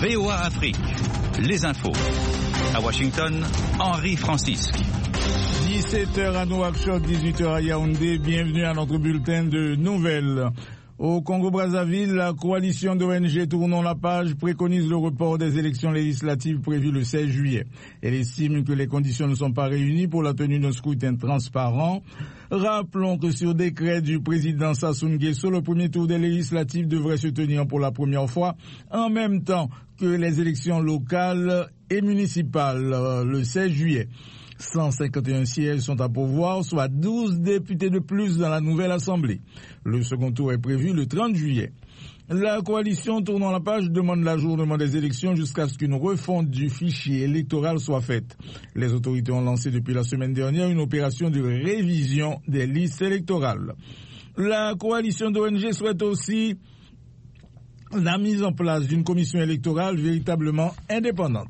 VOA Afrique, les infos. À Washington, Henri Francisque. 17h à Nouakchott, 18h à Yaoundé. Bienvenue à notre bulletin de nouvelles. Au Congo-Brazzaville, la coalition d'ONG Tournons la page préconise le report des élections législatives prévues le 16 juillet. Elle estime que les conditions ne sont pas réunies pour la tenue d'un scrutin transparent. Rappelons que sur décret du président Sassou Nguesso, le premier tour des législatives devrait se tenir pour la première fois en même temps que les élections locales et municipales le 16 juillet. 151 sièges sont à pourvoir, soit 12 députés de plus dans la nouvelle Assemblée. Le second tour est prévu le 30 juillet. La coalition Tournant la page demande l'ajournement des élections jusqu'à ce qu'une refonte du fichier électoral soit faite. Les autorités ont lancé depuis la semaine dernière une opération de révision des listes électorales. La coalition d'ONG souhaite aussi la mise en place d'une commission électorale véritablement indépendante.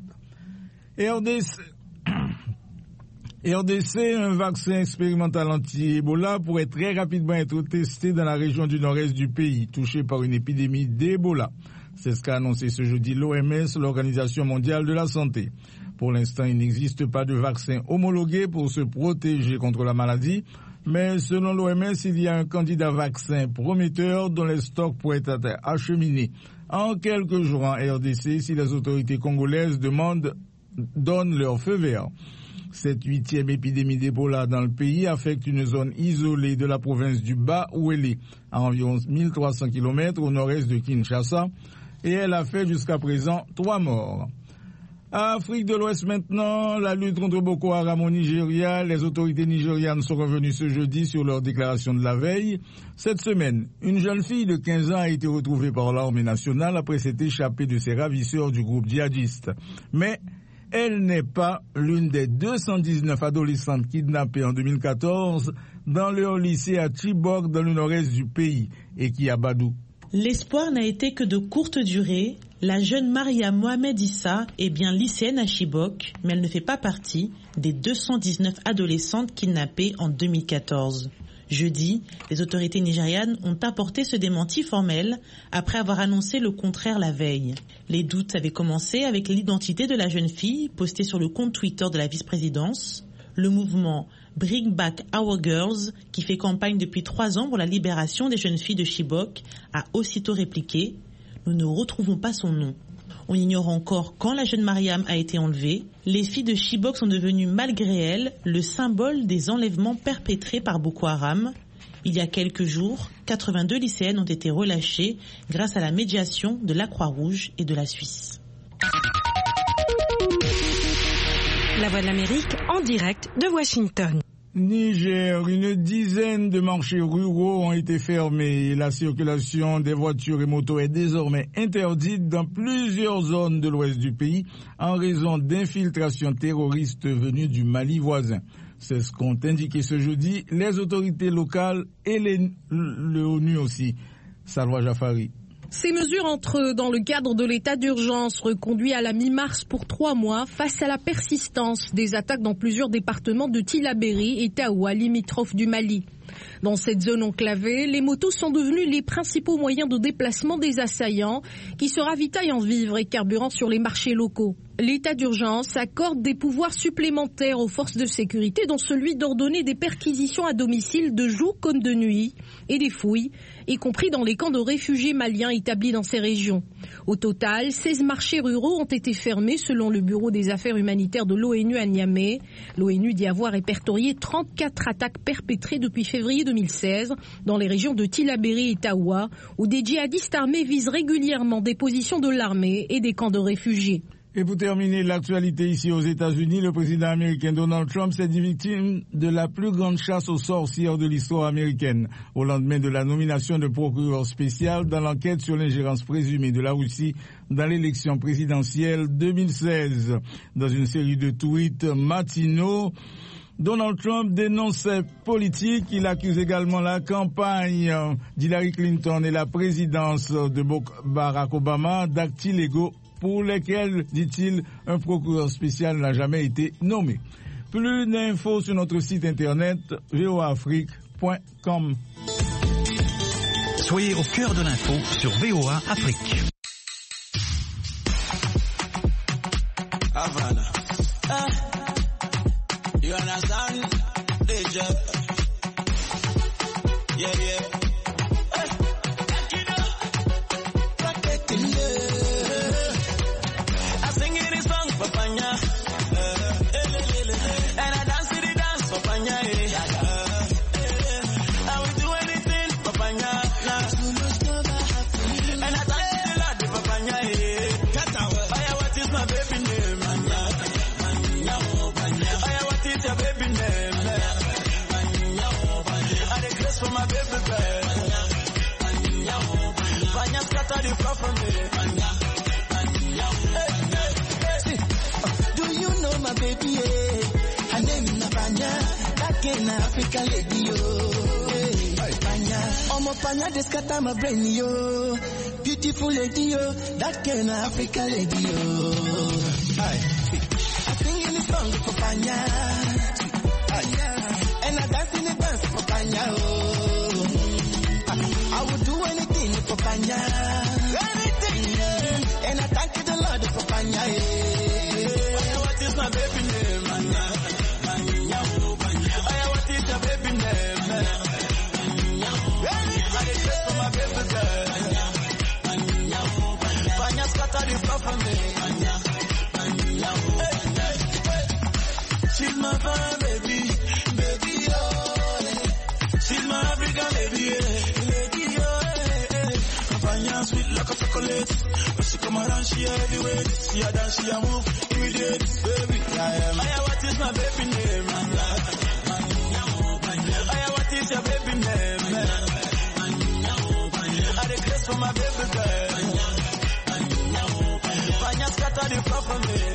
RDC, un vaccin expérimental anti-Ebola pourrait très rapidement être testé dans la région du nord-est du pays, touchée par une épidémie d'Ebola. C'est ce qu'a annoncé ce jeudi l'OMS, l'Organisation mondiale de la santé. Pour l'instant, il n'existe pas de vaccin homologué pour se protéger contre la maladie, mais selon l'OMS, il y a un candidat vaccin prometteur dont les stocks pourraient être acheminés en quelques jours en RDC si les autorités congolaises donnent leur feu vert. Cette 8e épidémie d'Ebola dans le pays affecte une zone isolée de la province du Bas-Ouélé, à environ 1300 km au nord-est de Kinshasa, et elle a fait jusqu'à présent 3 morts. Afrique de l'Ouest maintenant, la lutte contre Boko Haram au Nigeria, les autorités nigérianes sont revenues ce jeudi sur leur déclaration de la veille. Cette semaine, une jeune fille de 15 ans a été retrouvée par l'armée nationale après s'être échappée de ses ravisseurs du groupe djihadiste. Mais elle n'est pas l'une des 219 adolescentes kidnappées en 2014 dans leur lycée à Chibok dans le nord-est du pays et qui a Badou. L'espoir n'a été que de courte durée. La jeune Maria Mohamed Issa est bien lycéenne à Chibok, mais elle ne fait pas partie des 219 adolescentes kidnappées en 2014. Jeudi, les autorités nigérianes ont apporté ce démenti formel après avoir annoncé le contraire la veille. Les doutes avaient commencé avec l'identité de la jeune fille postée sur le compte Twitter de la vice-présidence. Le mouvement Bring Back Our Girls, qui fait campagne depuis 3 ans pour la libération des jeunes filles de Chibok, a aussitôt répliqué « Nous ne retrouvons pas son nom ». On ignore encore quand la jeune Mariam a été enlevée. Les filles de Chibok sont devenues, malgré elles, le symbole des enlèvements perpétrés par Boko Haram. Il y a quelques jours, 82 lycéennes ont été relâchées grâce à la médiation de la Croix-Rouge et de la Suisse. La Voix de l'Amérique en direct de Washington. Niger, une dizaine de marchés ruraux ont été fermés et la circulation des voitures et motos est désormais interdite dans plusieurs zones de l'ouest du pays en raison d'infiltrations terroristes venues du Mali voisin. C'est ce qu'ont indiqué ce jeudi les autorités locales et l'ONU aussi. Salwa Jafari. Ces mesures entrent dans le cadre de l'état d'urgence reconduit à la mi-mars pour 3 mois face à la persistance des attaques dans plusieurs départements de Tillabéri et Taoua, limitrophes du Mali. Dans cette zone enclavée, les motos sont devenues les principaux moyens de déplacement des assaillants qui se ravitaillent en vivres et carburant sur les marchés locaux. L'état d'urgence accorde des pouvoirs supplémentaires aux forces de sécurité, dont celui d'ordonner des perquisitions à domicile de jour comme de nuit et des fouilles, y compris dans les camps de réfugiés maliens établis dans ces régions. Au total, 16 marchés ruraux ont été fermés selon le Bureau des affaires humanitaires de l'ONU à Niamey. L'ONU dit avoir répertorié 34 attaques perpétrées depuis février 2016 dans les régions de Tillabéri et Taoua, où des djihadistes armés visent régulièrement des positions de l'armée et des camps de réfugiés. Et pour terminer l'actualité ici aux États-Unis, le président américain Donald Trump s'est dit victime de la plus grande chasse aux sorcières de l'histoire américaine, au lendemain de la nomination de procureur spécial dans l'enquête sur l'ingérence présumée de la Russie dans l'élection présidentielle 2016. Dans une série de tweets matinaux, Donald Trump dénonce ses politiques. Il accuse également la campagne d'Hillary Clinton et la présidence de Barack Obama d'actes illégaux pour lesquels, dit-il, un procureur spécial n'a jamais été nommé. Plus d'infos sur notre site internet voaafrique.com. Soyez au cœur de l'info sur VOA Afrique. savannah. You understand? DJ. Yeah, yeah. I sing in this song for Panya. And I dance to the dance for Panya. I will do anything for Panya. And I dance to the lad for Panya. Aya, what is my baby name? Aya, what is your baby name? I request for my baby girl. Panya scatter the floor for me. Do you know my baby? Her name is Panya. That in Africa lady yo. Panya, Omo Panya they scatter my brain yo. Beautiful lady yo. That in Africa lady yo. I sing in the song for Panya. And I dance in the dance for Panya. I would do anything for Panya. Anything. And I thank the Lord for Panya. What is my baby name? What is your baby name? I request for my baby girl. Panya scatter the floor for me. She's my fine baby, baby, oh. She's my African lady, lady, oh. Panya sweet like a chocolate. When she come around, she heavyweight. See her dance, she a move immediate, baby. Aya, what is my baby name? Aya, what is your baby name? I request for my baby girl. Panya scatter the floor for me.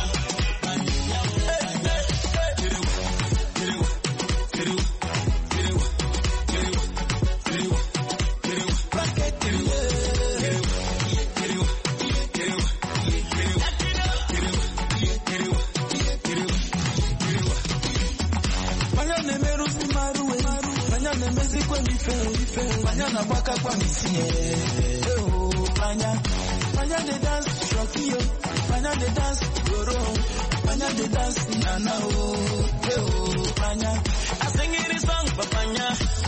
Panya waka kwa misie. Panya the dance Shokio. Panya the dance Goro. Panya the dance Nana. Panya. I sing in this song for Panya.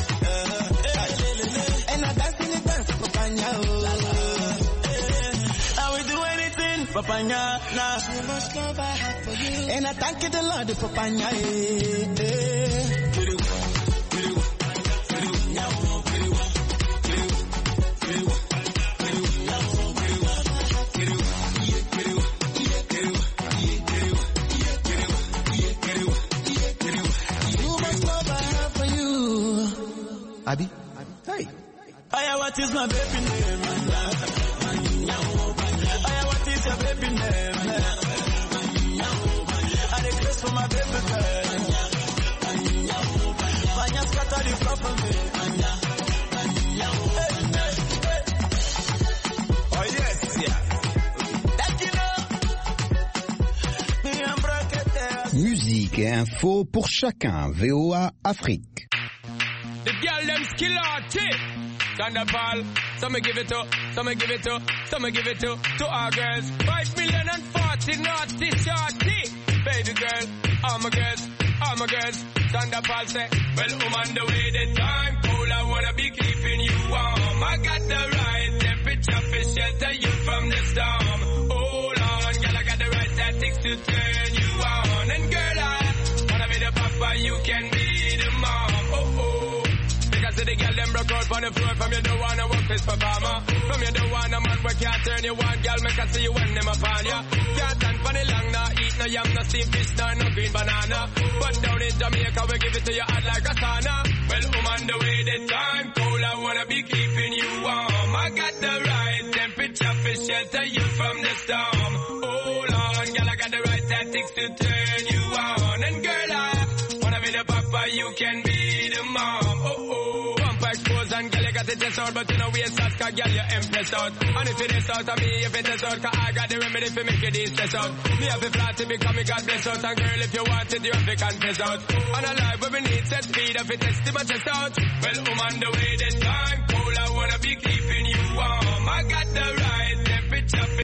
And I dance in the dance for Panya. I will do anything for Panya. So much love I have for you. And I thank the Lord for Panya. Abi? Hey. Aya, what is my baby name? Aya, what is your baby name? I request for my baby girl. Panya scatter the floor for me. Oh yes, yeah. Musique et info pour chacun. VOA Afrique. The girl them skill arty. Thunderball. Some give it to, some give it to, some give it to our girls. 5,040,000 naughty shorty. Baby girl, all my girls, all my girls. Thunderball say, well, I'm on the way, the time cold, I wanna be keeping you warm. I got the right temperature for shelter you from the storm. Hold on, girl, I got the right tactics to turn you on. And girl, I wanna be the papa, you can be the mom. Because the girl them broke out on the floor. From you don't wanna work this performer. From you don't wanna man where can't turn you on. Girl, make I see you when them upon ya. Can't stand for the long, nah. Eat no yam, no steamed fish, no green banana. But down in Jamaica, we give it to you hot like a sauna. Well, I'm on the way, the time cold, I wanna be keeping you warm. I got the right temperature for shelter you from the storm. Hold on, girl, I got the right tactics to turn you on. And girl, I wanna be the papa, you can be the mom. And girl, you got it test out, but you know we ain't cause girl, you impress out. And if it is out of me, if it is out, cause I got the remedy for make it stress out. Me have a flat to become me God bless out. And girl, if you want it, you have to confess out. And a life where we need set speed, if it test my chest out. Well, I'm on the way, this time cold, I wanna be keeping you warm. I got the right temperature.